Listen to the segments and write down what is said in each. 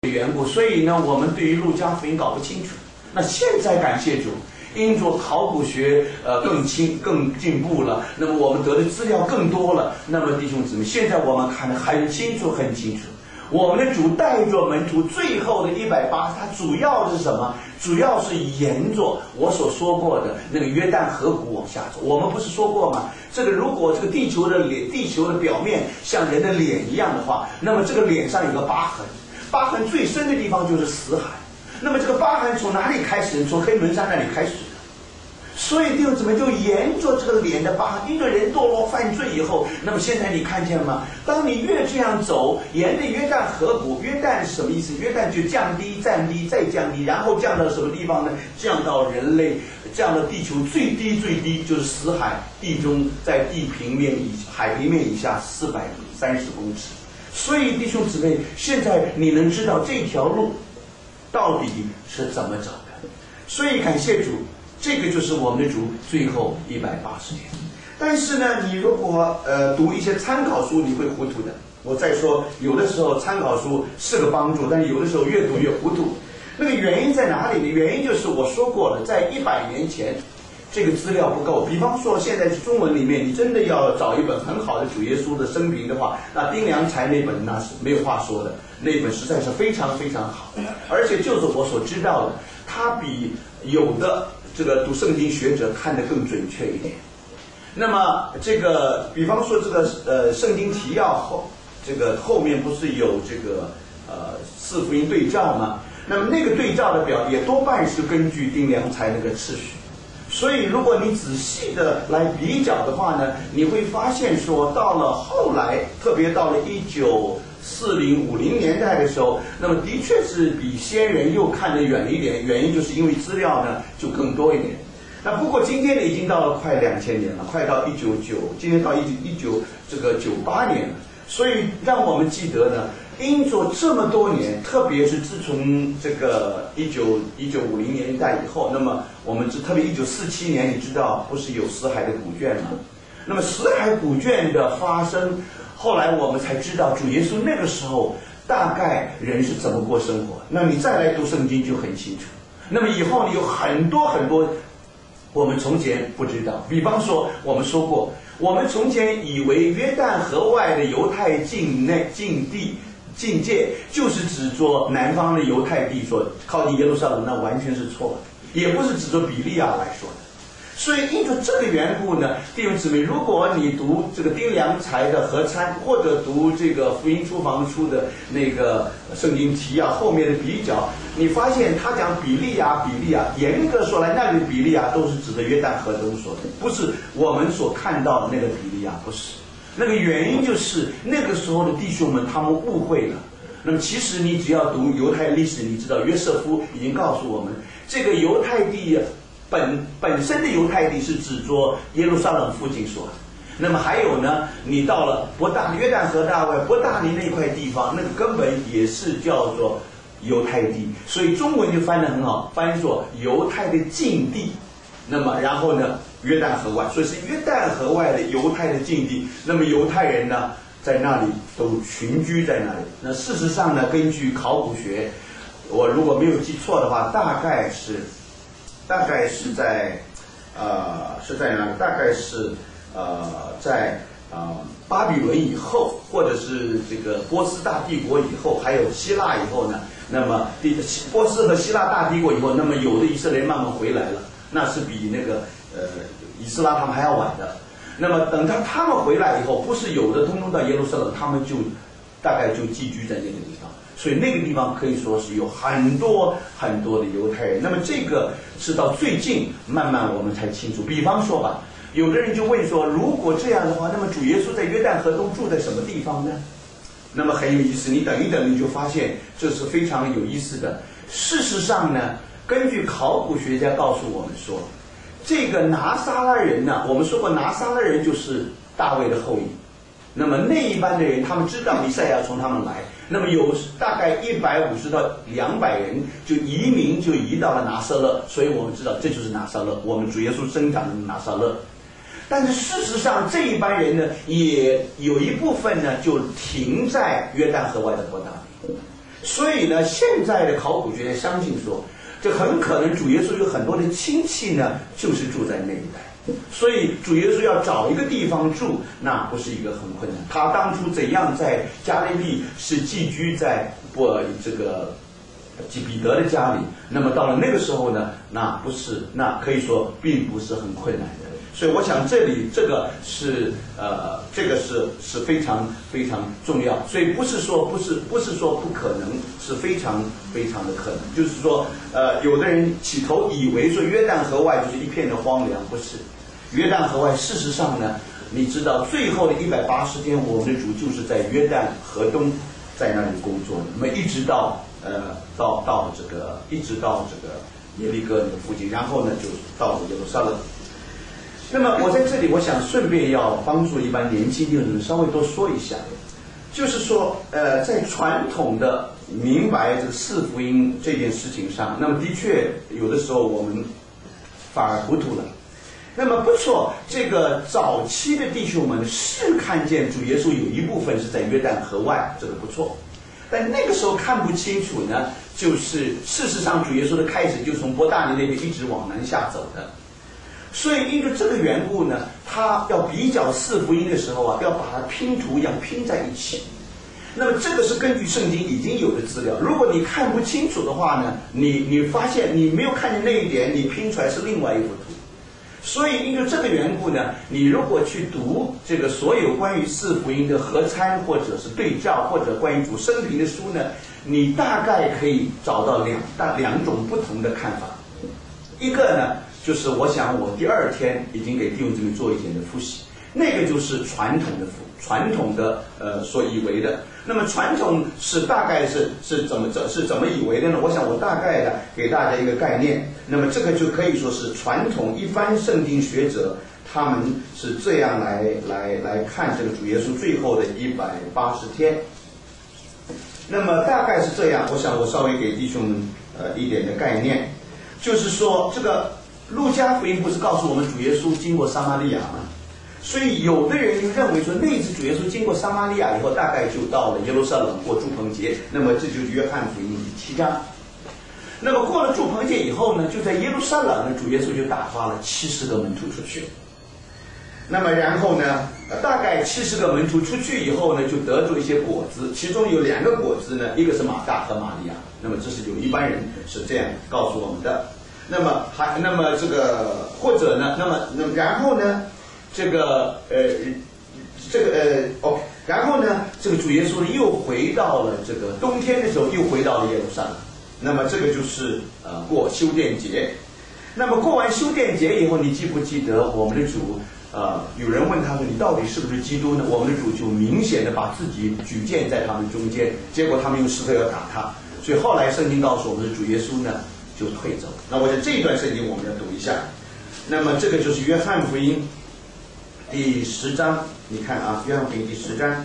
缘故，所以呢，我们对于路加福音搞不清楚。那现在感谢主，因着考古学更进步了，那么我们得的资料更多了。那么弟兄姊妹，现在我们看得很清楚，很清楚。我们的主带着门徒最后的180，它主要是什么？主要是沿着我所说过的那个约旦河谷往下走。我们不是说过吗？这个如果这个地球的表面像人的脸一样的话，那么这个脸上有个疤痕，疤痕最深的地方就是死海。那么这个疤痕从哪里开始？从黑门山那里开始。所以弟兄姊妹就沿着这个脸的疤痕，因为人堕落犯罪以后，那么现在你看见吗？当你越这样走，沿着约旦河谷，约旦是什么意思？约旦就降低、降低再降低，然后降到什么地方呢？降到人类，降到地球最低就是死海，地中在海平面以下430公尺。所以弟兄姊妹，现在你能知道这条路到底是怎么走的？所以感谢主。这个就是我们的主最后180天，但是呢，你如果读一些参考书，你会糊涂的。我再说，有的时候参考书是个帮助，但是有的时候越读越糊涂。那个原因在哪里呢？原因就是我说过了，在100年前，这个资料不够。比方说，现在中文里面，你真的要找一本很好的主耶稣的生平的话，那丁良才那本那是没有话说的，那本实在是非常非常好，而且就是我所知道的，它比有的这个读圣经学者看得更准确一点。那么这个比方说这个圣经提要后面不是有这个4福音对照吗？那么那个对照的表也多半是根据丁良才那个次序。所以如果你仔细的来比较的话呢，你会发现说到了后来，特别到了1940、50年代的时候，那么的确是比先人又看得远一点，原因就是因为资料呢就更多一点。那不过今天呢已经到了快2000年了，快到今天到1998年了，所以让我们记得呢，因着这么多年，特别是自从这个1950年代以后，那么我们特别1947年，你知道不是有死海的古卷吗？那么死海古卷的发生，后来我们才知道主耶稣那个时候大概人是怎么过生活。那你再来读圣经就很清楚。那么以后你有很多我们从前不知道。比方说我们说过，我们从前以为约旦河外的犹太境界就是指着南方的犹太地，说靠近耶路撒冷，那完全是错的，也不是指着比利亚来说的。所以因着这个缘故呢，弟兄姊妹，如果你读这个丁良才的合参，或者读这个福音书房出的那个圣经提要后面的比较，你发现他讲比利亚，严格说来，那个比利亚都是指的约旦河中说的，不是我们所看到的那个比利亚，不是。那个原因就是那个时候的弟兄们他们误会了。那么其实你只要读犹太历史，你知道约瑟夫已经告诉我们，这个犹太地本身的犹太地是指着耶路撒冷附近说的。那么还有呢，你到了约旦河大外伯大尼那块地方，那个根本也是叫做犹太地，所以中文就翻得很好，翻作犹太的境地。那么然后呢，约旦河外，所以是约旦河外的犹太的境地。那么犹太人呢，在那里都群居在那里。那事实上呢，根据考古学，我如果没有记错的话，大概是在哪里？大概是在巴比伦以后，或者是这个波斯大帝国以后，还有希腊以后呢，那么波斯和希腊大帝国以后，那么有的以色列人慢慢回来了，那是比那个以斯拉他们还要晚的。那么等到他们回来以后，不是有的通通到耶路撒冷，他们就大概就寄居在那个地方。所以那个地方可以说是有很多的犹太人。那么这个是到最近慢慢我们才清楚。比方说吧，有的人就问说，如果这样的话，那么主耶稣在约旦河东住在什么地方呢？那么很有意思，你等一等，你就发现这是非常有意思的。事实上呢，根据考古学家告诉我们说，这个拿撒勒人呢，我们说过拿撒勒人就是大卫的后裔。那么那一般的人，他们知道弥赛亚从他们来，那么有大概150到200人就移到了拿撒勒，所以我们知道这就是拿撒勒，我们主耶稣生长的拿撒勒。但是事实上，这一般人呢，也有一部分呢就停在约旦河外的伯大尼。 所以呢，现在的考古学家相信说，这很可能主耶稣有很多的亲戚呢，就是住在那一带。所以主耶稣要找一个地方住，那不是一个很困难。他当初怎样在加利利是寄居在彼得的家里，那么到了那个时候呢，那可以说并不是很困难的。所以我想这里这个是非常非常重要。所以不是说不可能，是非常非常的可能。就是说有的人起头以为说约旦河外就是一片的荒凉，不是。约旦河外事实上呢，你知道最后的180天，我们的主就是在约旦河东在那里工作的，那么一直到耶利哥那个附近，然后呢就到了耶路撒冷。那么我在这里，我想顺便要帮助一般年轻弟兄们稍微多说一下，就是说在传统的明白这个四福音这件事情上，那么的确有的时候我们反而糊涂了。那么不错，这个早期的弟兄们是看见主耶稣有一部分是在约旦河外，这个不错。但那个时候看不清楚呢，就是事实上主耶稣的开始就从伯大尼那边一直往南下走的。所以因为这个缘故呢，他要比较四福音的时候啊，要把它拼图一样拼在一起。那么这个是根据圣经已经有的资料，如果你看不清楚的话呢，你发现你没有看见那一点，你拼出来是另外一幅图。所以因为这个缘故呢，你如果去读这个所有关于四福音的合参或者是对照，或者关于主生平的书呢，你大概可以找到两种不同的看法。一个呢，就是我想我第二天已经给弟兄姊妹做一点的复习，那个就是传统的所以为的。那么传统是大概是怎么以为的呢？我想我大概的给大家一个概念。那么这个就可以说是传统一般圣经学者他们是这样来看这个主耶稣最后的180天。那么大概是这样，我想我稍微给弟兄们一点的概念，就是说这个路加福音不是告诉我们主耶稣经过撒玛利亚吗？所以有的人就认为说，那次主耶稣经过撒玛利亚以后，大概就到了耶路撒冷过住棚节，那么这就是约翰福音第7章。那么过了住棚节以后呢，就在耶路撒冷呢，主耶稣就打发了70个门徒出去。那么然后呢，大概70个门徒出去以后呢，就得出一些果子，其中有2个果子呢，一个是马大和玛利亚。那么这是有一般人是这样告诉我们的。那么这个或者呢，那么然后呢？然后呢，这个主耶稣又回到了这个冬天的时候，又回到了耶路撒冷。那么这个就是过修殿节。那么过完修殿节以后，你记不记得我们的主有人问他说你到底是不是基督呢？我们的主就明显的把自己举荐在他们中间，结果他们用石头要打他。所以后来圣经告诉我们的主耶稣呢就退走。那我想这一段圣经我们要读一下。那么这个就是约翰福音第10章，你看啊，约翰福音第10章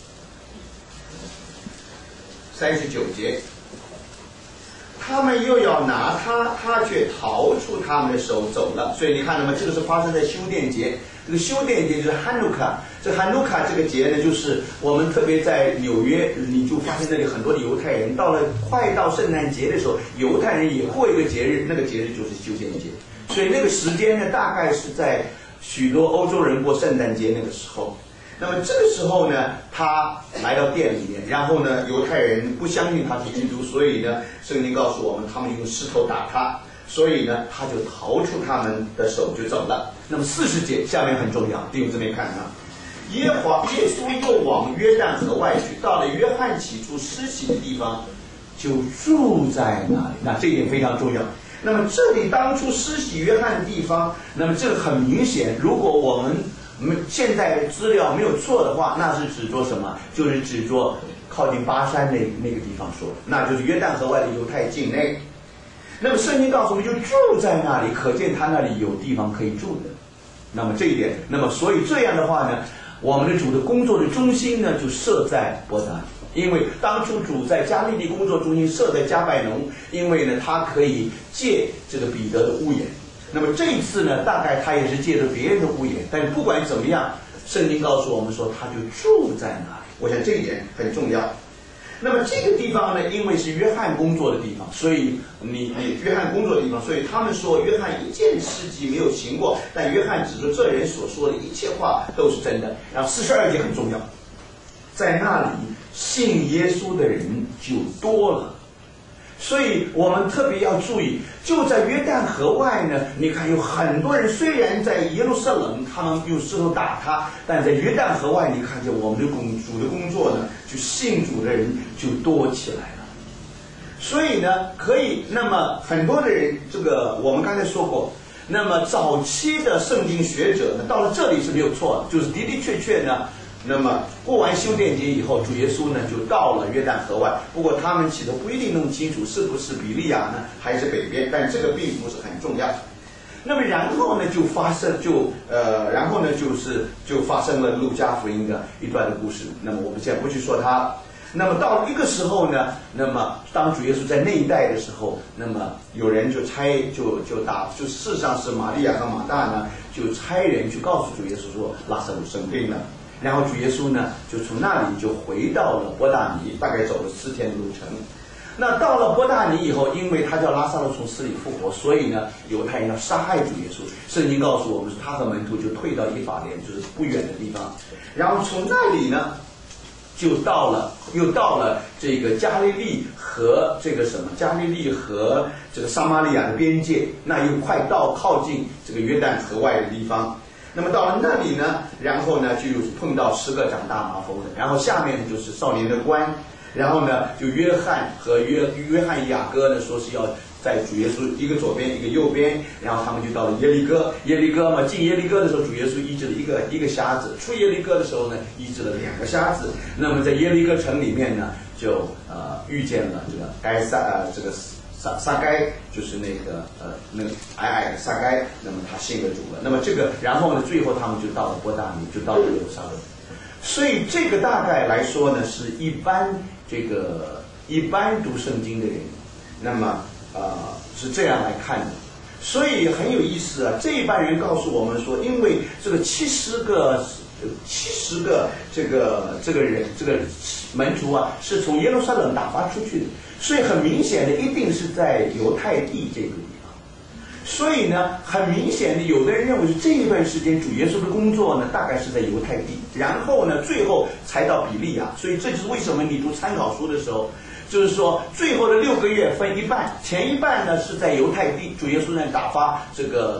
39节，他们又要拿他，他却逃出他们的手走了。所以你看，那么这个是发生在修殿节。这个修殿节就是汉努卡，这汉努卡这个节呢，就是我们特别在纽约，你就发现那里很多的犹太人，到了快到圣诞节的时候，犹太人也过一个节日，那个节日就是修殿节。所以那个时间呢，大概是在许多欧洲人过圣诞节那个时候。那么这个时候呢，他来到店里面，然后呢，犹太人不相信他是基督，所以呢，圣经告诉我们，他们用石头打他，所以呢，他就逃出他们的手就走了。那么40节下面很重要，弟兄姊妹看啊，耶稣又往约旦河外去，到了约翰起初施洗的地方，就住在那里。那这一点非常重要。那么这里当初施洗约翰的地方，那么这个很明显，如果我们现在资料没有错的话，那是指着什么？就是指着靠近巴山那个地方说的，那就是约旦河外的犹太境内。那么圣经告诉我们，就住在那里，可见他那里有地方可以住的。那么这一点，那么所以这样的话呢，我们的主的工作的中心呢，就设在伯大尼，因为当初主在加利利工作中心设在加百农，因为呢，他可以借这个彼得的屋檐。那么这一次呢，大概他也是借着别人的屋檐，但是不管怎么样，圣经告诉我们说，他就住在那里。我想这一点很重要。 那么这个地方呢，因为是约翰工作的地方，所以你约翰工作的地方，所以他们说约翰一件事迹没有行过，但约翰指出这人所说的一切话都是真的。然后42节很重要，在那里信耶稣的人就多了。所以我们特别要注意，就在约旦河外呢，你看有很多人，虽然在耶路撒冷他们用石头打他，但在约旦河外，你看见我们的主的工作呢，就信主的人就多起来了。所以呢，可以，那么很多的人，这个我们刚才说过，那么早期的圣经学者呢，到了这里是没有错的，就是的的确确呢。那么过完修殿节以后，主耶稣呢就到了约旦河外。不过他们起头不一定弄清楚是不是比利亚呢，还是北边，但这个并不是很重要。那么然后呢就发生了路加福音的一段的故事。那么我们现在不去说它。那么到了一个时候呢，那么当主耶稣在那一带的时候，那么有人就事实上是玛利亚和马大呢，就差人去告诉主耶稣说拉撒路生病了。然后主耶稣呢，就从那里就回到了伯大尼，大概走了4天的路程。那到了伯大尼以后，因为他叫拉撒路从死里复活，所以呢，犹太人要杀害主耶稣。圣经告诉我们说，他和门徒就退到以法莲，就是不远的地方。然后从那里呢，又到了这个加利利和这个撒玛利亚的边界，那又快到靠近这个约旦河外的地方。那么到了那里呢，然后呢就碰到10个长大麻风的，然后下面就是少年的官，然后呢就约翰和约翰雅各呢说是要在主耶稣一个左边一个右边，然后他们就到了耶利哥嘛，进耶利哥的时候主耶稣医治了一个瞎子，出耶利哥的时候呢医治了2个瞎子。那么在耶利哥城里面呢就遇见了这个撒该，就是那个矮矮的撒该，那么他信了主了。那么然后呢，最后他们就到了伯大尼，就到了耶路撒冷。所以这个大概来说呢，是一般读圣经的人，那么是这样来看的。所以很有意思啊，这一班人告诉我们说，因为这个70个这个门徒啊，是从耶路撒冷打发出去的，所以很明显的一定是在犹太地这个地方。所以呢，很明显的，有的人认为是这一段时间主耶稣的工作呢，大概是在犹太地，然后呢，最后才到比利亚。所以这就是为什么你读参考书的时候，就是说最后的6个月分一半，前一半呢是在犹太地，主耶稣呢打发这个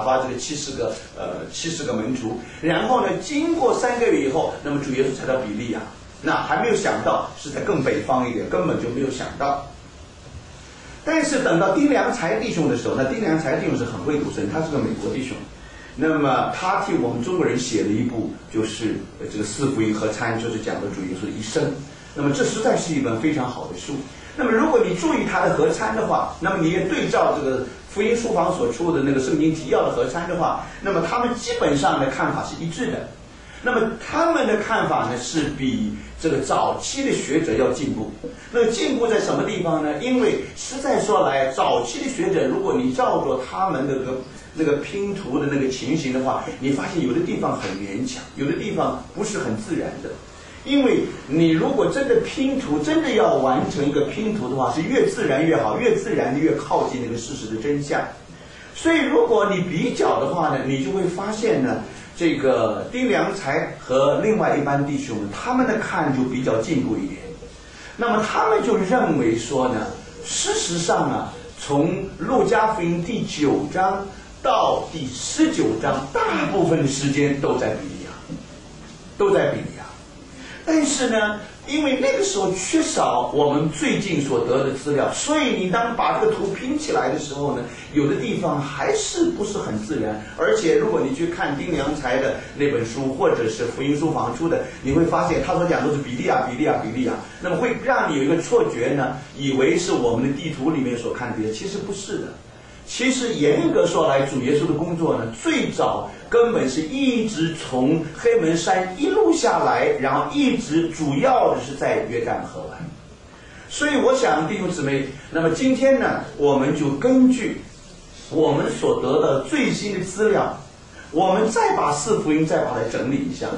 70个门徒，然后呢经过3个月以后，那么主耶稣才到比利亚。那还没有想到是在更北方一点，根本就没有想到。但是等到丁良才弟兄的时候，那丁良才弟兄是很会读圣，他是个美国弟兄，那么他替我们中国人写了一部，就是这个4福音合参，就是讲的主耶稣的一生。那么这实在是一本非常好的书。那么如果你注意它的合参的话，那么你也对照这个福音书房所出的那个圣经提要的合参的话，那么他们基本上的看法是一致的。那么他们的看法呢，是比这个早期的学者要进步。那么进步在什么地方呢？因为实在说来，早期的学者，如果你照着他们那个拼图的那个情形的话，你发现有的地方很勉强，有的地方不是很自然的。因为你如果真的拼图，真的要完成一个拼图的话，是越自然越好，越自然的越靠近那个事实的真相。所以如果你比较的话呢，你就会发现呢，这个丁良才和另外一班弟兄们，他们的看就比较进步一点。那么他们就认为说呢，事实上啊，从路加福音第9章到第19章，大部分的时间都在比利亚。但是呢，因为那个时候缺少我们最近所得的资料，所以你当把这个图拼起来的时候呢，有的地方还是不是很自然。而且如果你去看丁良才的那本书，或者是福音书房出的，你会发现他所讲都是比利亚，那么会让你有一个错觉呢，以为是我们的地图里面所看的，其实不是的。其实严格说来，主耶稣的工作呢，最早根本是一直从黑门山一路下来，然后一直主要的是在约旦河湾。所以我想弟兄姊妹，那么今天呢，我们就根据我们所得的最新的资料，我们再把4福音再把它整理一下。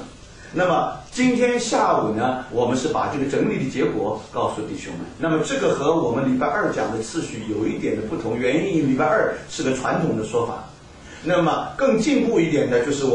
那么今天下午呢，我们是把这个整理的结果告诉弟兄们。那么这个和我们礼拜二讲的次序有一点的不同，原因礼拜二是个传统的说法。那么更进步一点的就是